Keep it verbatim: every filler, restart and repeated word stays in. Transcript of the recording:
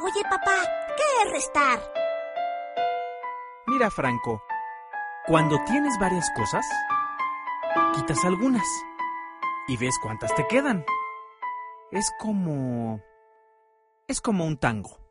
Oye, papá, ¿qué es restar? Mira, Franco, cuando tienes varias cosas, quitas algunas y ves cuántas te quedan. Es como... es como un tango.